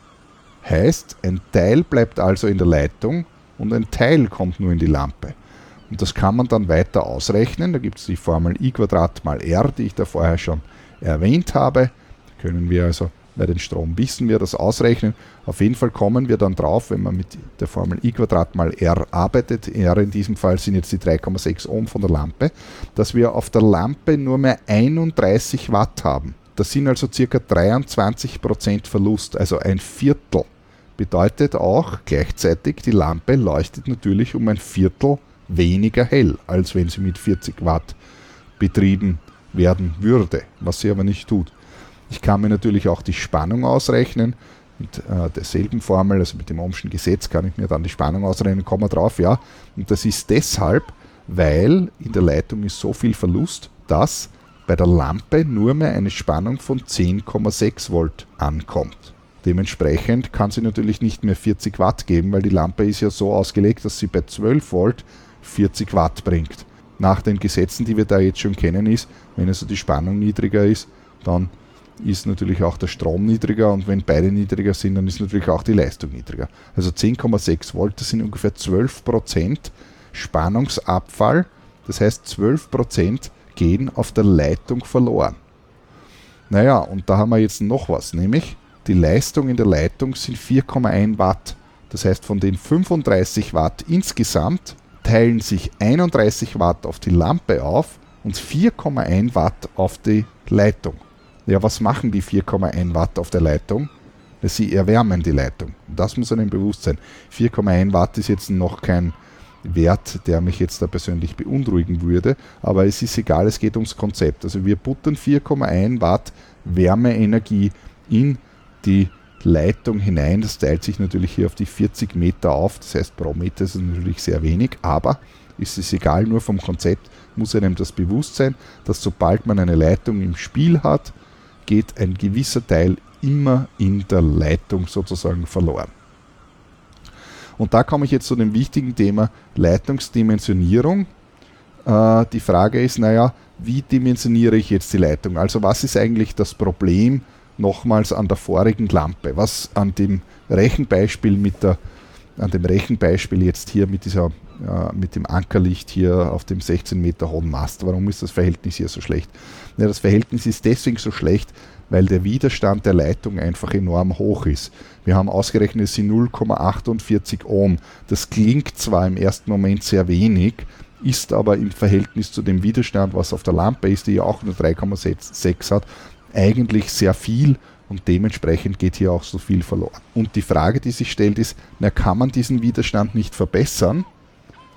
A: Heißt, ein Teil bleibt also in der Leitung und ein Teil kommt nur in die Lampe. Und das kann man dann weiter ausrechnen. Da gibt es die Formel I Quadrat mal R, die ich da vorher schon erwähnt habe. Da können wir also bei den Strom wissen wir das ausrechnen. Auf jeden Fall kommen wir dann drauf, wenn man mit der Formel I Quadrat mal R arbeitet, R in diesem Fall sind jetzt die drei Komma sechs Ohm von der Lampe, dass wir auf der Lampe nur mehr einunddreißig Watt haben. Das sind also ca. dreiundzwanzig Prozent Verlust, also ein Viertel. Bedeutet auch gleichzeitig, die Lampe leuchtet natürlich um ein Viertel weniger hell, als wenn sie mit vierzig Watt betrieben werden würde, was sie aber nicht tut. Ich kann mir natürlich auch die Spannung ausrechnen, mit äh, derselben Formel, also mit dem Ohmschen Gesetz kann ich mir dann die Spannung ausrechnen, kommen wir drauf, ja. Und das ist deshalb, weil in der Leitung ist so viel Verlust, dass bei der Lampe nur mehr eine Spannung von zehn Komma sechs Volt ankommt. Dementsprechend kann sie natürlich nicht mehr vierzig Watt geben, weil die Lampe ist ja so ausgelegt, dass sie bei zwölf Volt vierzig Watt bringt. Nach den Gesetzen, die wir da jetzt schon kennen, ist, wenn also die Spannung niedriger ist, dann ist natürlich auch der Strom niedriger und wenn beide niedriger sind, dann ist natürlich auch die Leistung niedriger. Also zehn Komma sechs Volt, das sind ungefähr zwölf Prozent Spannungsabfall, das heißt zwölf Prozent gehen auf der Leitung verloren. Naja, und da haben wir jetzt noch was, nämlich die Leistung in der Leitung sind vier Komma eins Watt. Das heißt, von den fünfunddreißig Watt insgesamt teilen sich einunddreißig Watt auf die Lampe auf und vier Komma eins Watt auf die Leitung. Ja, was machen die vier Komma eins Watt auf der Leitung? Sie erwärmen die Leitung. Das muss einem bewusst sein. vier Komma eins Watt ist jetzt noch kein Wert, der mich jetzt da persönlich beunruhigen würde, aber es ist egal, es geht ums Konzept. Also wir buttern vier Komma eins Watt Wärmeenergie in die Leitung hinein. Das teilt sich natürlich hier auf die vierzig Meter auf, das heißt pro Meter ist es natürlich sehr wenig, aber ist es egal, nur vom Konzept muss einem das bewusst sein, dass sobald man eine Leitung im Spiel hat, geht ein gewisser Teil immer in der Leitung sozusagen verloren. Und da komme ich jetzt zu dem wichtigen Thema Leitungsdimensionierung. Äh, die Frage ist, naja, wie dimensioniere ich jetzt die Leitung? Also was ist eigentlich das Problem nochmals an der vorigen Lampe? Was an dem Rechenbeispiel mit der, an dem Rechenbeispiel jetzt hier mit dieser, äh, mit dem Ankerlicht hier auf dem sechzehn Meter hohen Mast, warum ist das Verhältnis hier so schlecht? Ja, das Verhältnis ist deswegen so schlecht, weil der Widerstand der Leitung einfach enorm hoch ist. Wir haben ausgerechnet, es sind null Komma achtundvierzig Ohm. Das klingt zwar im ersten Moment sehr wenig, ist aber im Verhältnis zu dem Widerstand, was auf der Lampe ist, die ja auch nur drei Komma sechs hat, eigentlich sehr viel und dementsprechend geht hier auch so viel verloren. Und die Frage, die sich stellt, ist, na, kann man diesen Widerstand nicht verbessern?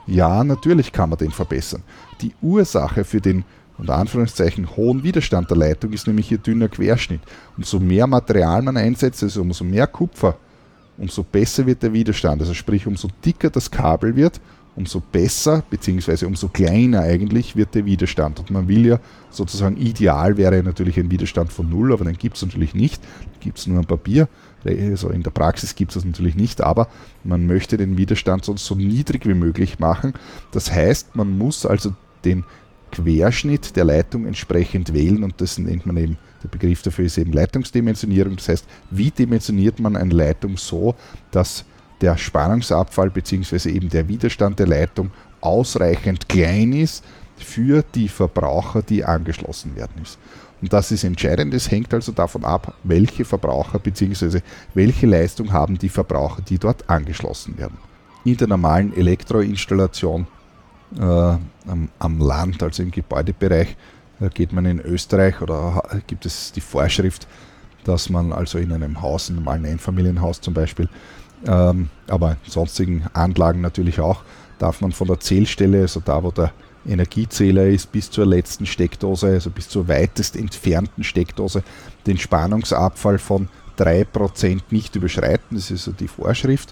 A: Ja, natürlich kann man den verbessern. Die Ursache für den unter Anführungszeichen hohen Widerstand der Leitung ist nämlich ihr dünner Querschnitt. Umso mehr Material man einsetzt, also umso mehr Kupfer, umso besser wird der Widerstand. Also sprich, umso dicker das Kabel wird, umso besser, beziehungsweise umso kleiner eigentlich wird der Widerstand. Und man will ja sozusagen, ideal wäre natürlich ein Widerstand von null, aber den gibt es natürlich nicht. Gibt es nur am Papier. Also in der Praxis gibt es das natürlich nicht, aber man möchte den Widerstand so, so niedrig wie möglich machen. Das heißt, man muss also den Querschnitt der Leitung entsprechend wählen und das nennt man eben, der Begriff dafür ist eben Leitungsdimensionierung. Das heißt, wie dimensioniert man eine Leitung so, dass der Spannungsabfall bzw. eben der Widerstand der Leitung ausreichend klein ist für die Verbraucher, die angeschlossen werden ist. Und das ist entscheidend, es hängt also davon ab, welche Verbraucher bzw. welche Leistung haben die Verbraucher, die dort angeschlossen werden. In der normalen Elektroinstallation äh, am, am Land, also im Gebäudebereich, äh, geht man in Österreich oder gibt es die Vorschrift, dass man also in einem Haus, einem normalen Einfamilienhaus zum Beispiel, ähm, aber in sonstigen Anlagen natürlich auch, darf man von der Zählstelle, also da wo der Energiezähler ist, bis zur letzten Steckdose, also bis zur weitest entfernten Steckdose, den Spannungsabfall von drei Prozent nicht überschreiten. Das ist so die Vorschrift.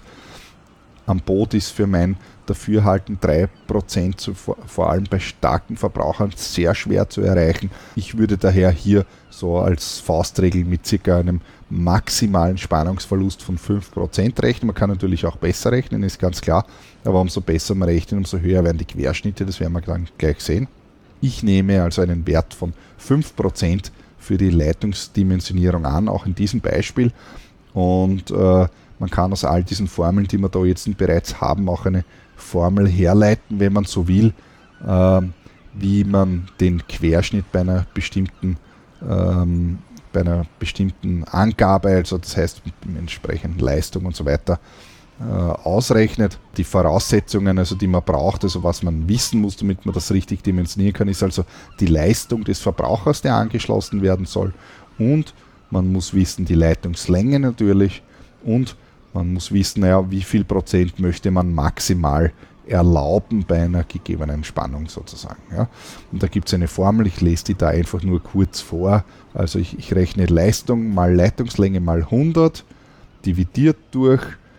A: Am Boot ist für mein Dafürhalten drei Prozent zu, vor allem bei starken Verbrauchern sehr schwer zu erreichen. Ich würde daher hier so als Faustregel mit circa einem maximalen Spannungsverlust von fünf Prozent rechnen. Man kann natürlich auch besser rechnen, ist ganz klar, aber umso besser man rechnet, umso höher werden die Querschnitte, das werden wir dann gleich sehen. Ich nehme also einen Wert von fünf Prozent für die Leitungsdimensionierung an, auch in diesem Beispiel, und äh, man kann aus all diesen Formeln, die wir da jetzt bereits haben, auch eine Formel herleiten, wenn man so will, äh, wie man den Querschnitt bei einer bestimmten ähm, bei einer bestimmten Angabe, also das heißt mit entsprechenden Leistung und so weiter, äh, ausrechnet. Die Voraussetzungen, also die man braucht, also was man wissen muss, damit man das richtig dimensionieren kann, ist also die Leistung des Verbrauchers, der angeschlossen werden soll, und man muss wissen die Leitungslänge natürlich, und man muss wissen, naja, wie viel Prozent möchte man maximal erlauben bei einer gegebenen Spannung sozusagen. Ja. Und da gibt es eine Formel, ich lese die da einfach nur kurz vor. Also ich, ich rechne Leistung mal Leitungslänge mal hundert dividiert durch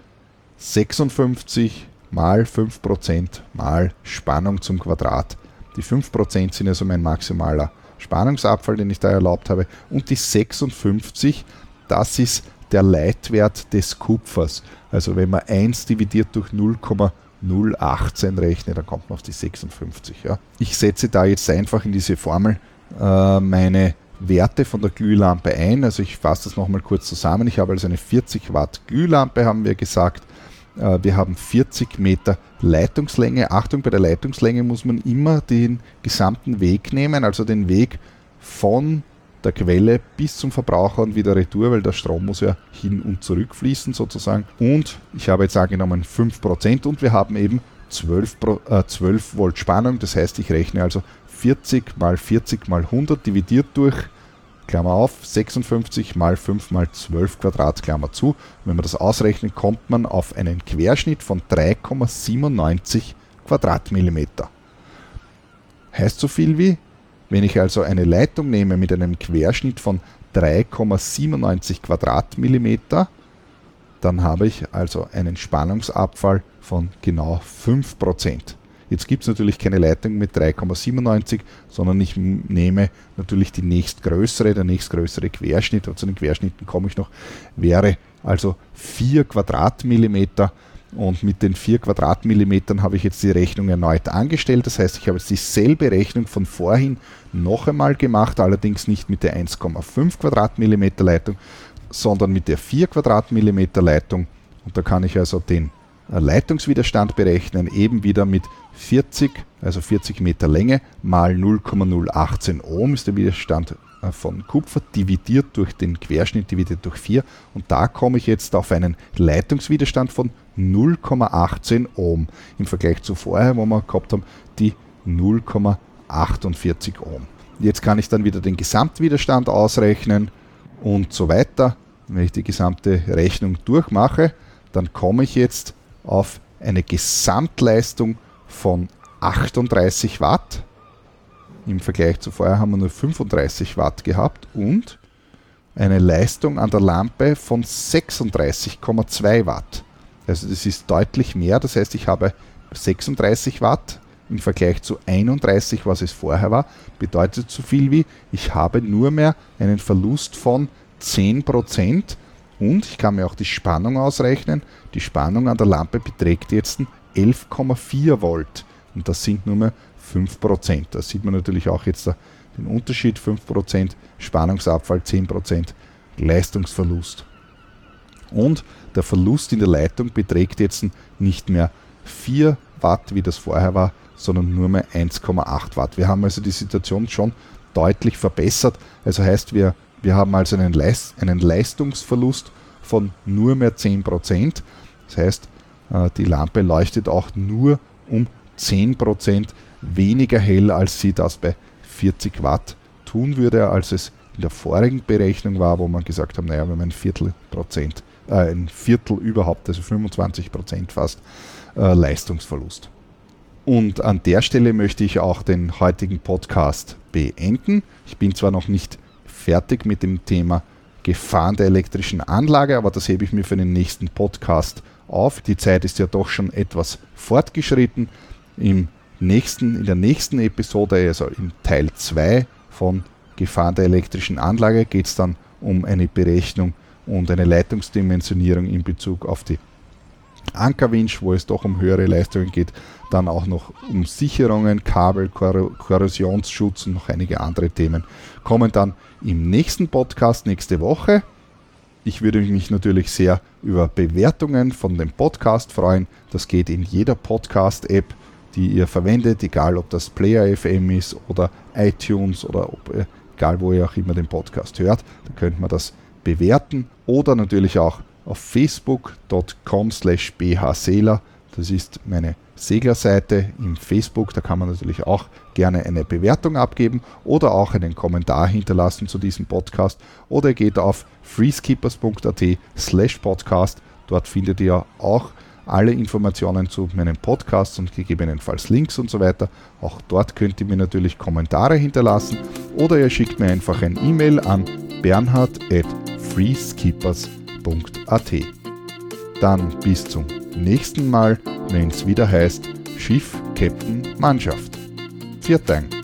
A: sechsundfünfzig mal fünf Prozent mal Spannung zum Quadrat. Die fünf Prozent sind also mein maximaler Spannungsabfall, den ich da erlaubt habe, und die sechsundfünfzig, das ist der Leitwert des Kupfers. Also wenn man eins dividiert durch null Komma null achtzehn rechnet, dann kommt man auf die sechsundfünfzig. Ja. Ich setze da jetzt einfach in diese Formel äh, meine Werte von der Glühlampe ein. Also ich fasse das nochmal kurz zusammen. Ich habe also eine vierzig Watt Glühlampe, haben wir gesagt. Äh, wir haben vierzig Meter Leitungslänge. Achtung, bei der Leitungslänge muss man immer den gesamten Weg nehmen, also den Weg von der Quelle bis zum Verbraucher und wieder retour, weil der Strom muss ja hin und zurück fließen sozusagen. Und ich habe jetzt angenommen fünf Prozent und wir haben eben zwölf, äh, zwölf Volt Spannung. Das heißt, ich rechne also vierzig mal vierzig mal hundert dividiert durch, Klammer auf, sechsundfünfzig mal fünf mal zwölf Quadrat, Klammer zu. Und wenn man das ausrechnet, kommt man auf einen Querschnitt von drei Komma siebenundneunzig Quadratmillimeter. Heißt so viel wie, wenn ich also eine Leitung nehme mit einem Querschnitt von drei Komma siebenundneunzig Quadratmillimeter, dann habe ich also einen Spannungsabfall von genau fünf Prozent. Jetzt gibt es natürlich keine Leitung mit drei Komma siebenundneunzig, sondern ich nehme natürlich die nächstgrößere, der nächstgrößere Querschnitt, und zu den Querschnitten komme ich noch, wäre also vier Quadratmillimeter. Und mit den vier Quadratmillimetern habe ich jetzt die Rechnung erneut angestellt. Das heißt, ich habe jetzt dieselbe Rechnung von vorhin noch einmal gemacht, allerdings nicht mit der eins Komma fünf Quadratmillimeter Leitung, sondern mit der vier Quadratmillimeter Leitung. Und da kann ich also den Leitungswiderstand berechnen, eben wieder mit vierzig, also vierzig Meter Länge, mal null Komma null achtzehn Ohm ist der Widerstand von Kupfer, dividiert durch den Querschnitt, dividiert durch vier. Und da komme ich jetzt auf einen Leitungswiderstand von null Komma achtzehn Ohm im Vergleich zu vorher, wo wir gehabt haben, die null Komma achtundvierzig Ohm. Jetzt kann ich dann wieder den Gesamtwiderstand ausrechnen und so weiter. Wenn ich die gesamte Rechnung durchmache, dann komme ich jetzt auf eine Gesamtleistung von achtunddreißig Watt. Im Vergleich zu vorher haben wir nur fünfunddreißig Watt gehabt und eine Leistung an der Lampe von sechsunddreißig Komma zwei Watt. Also das ist deutlich mehr, das heißt, ich habe sechsunddreißig Watt im Vergleich zu einunddreißig, was es vorher war, bedeutet so viel wie, ich habe nur mehr einen Verlust von zehn Prozent und ich kann mir auch die Spannung ausrechnen. Die Spannung an der Lampe beträgt jetzt elf Komma vier Volt und das sind nur mehr fünf Prozent. Da sieht man natürlich auch jetzt den Unterschied, fünf Prozent Spannungsabfall, zehn Prozent Leistungsverlust. Und der Verlust in der Leitung beträgt jetzt nicht mehr vier Watt, wie das vorher war, sondern nur mehr eins Komma acht Watt. Wir haben also die Situation schon deutlich verbessert. Also heißt, wir, wir haben also einen, Leist, einen Leistungsverlust von nur mehr zehn Prozent. Das heißt, die Lampe leuchtet auch nur um zehn Prozent weniger hell, als sie das bei vierzig Watt tun würde, als es in der vorigen Berechnung war, wo man gesagt hat, naja, wir haben ein Viertel Prozent, äh, ein Viertel überhaupt, also fünfundzwanzig Prozent fast äh, Leistungsverlust. Und an der Stelle möchte ich auch den heutigen Podcast beenden. Ich bin zwar noch nicht fertig mit dem Thema Gefahren der elektrischen Anlage, aber das hebe ich mir für den nächsten Podcast auf. Die Zeit ist ja doch schon etwas fortgeschritten. Im nächsten, in der nächsten Episode, also in Teil zwei von Gefahren der elektrischen Anlage, geht es dann um eine Berechnung und eine Leitungsdimensionierung in Bezug auf die Ankerwinch, wo es doch um höhere Leistungen geht, dann auch noch um Sicherungen, Kabel, Kor- Korrosionsschutz und noch einige andere Themen kommen dann im nächsten Podcast nächste Woche. Ich würde mich natürlich sehr über Bewertungen von dem Podcast freuen. Das geht in jeder Podcast-App, die ihr verwendet, egal ob das Player F M ist oder iTunes oder ob, egal wo ihr auch immer den Podcast hört, da könnt man das bewerten oder natürlich auch auf facebook punkt com slash b h segler. Das ist meine Seglerseite im Facebook, da kann man natürlich auch gerne eine Bewertung abgeben oder auch einen Kommentar hinterlassen zu diesem Podcast oder ihr geht auf freeskippers punkt a t slash podcast. Dort findet ihr auch alle Informationen zu meinen Podcasts und gegebenenfalls Links und so weiter. Auch dort könnt ihr mir natürlich Kommentare hinterlassen oder ihr schickt mir einfach ein E-Mail an bernhard at freeskippers punkt a t. Dann bis zum nächsten Mal, wenn es wieder heißt Schiff, Captain, Mannschaft. Vielen Dank.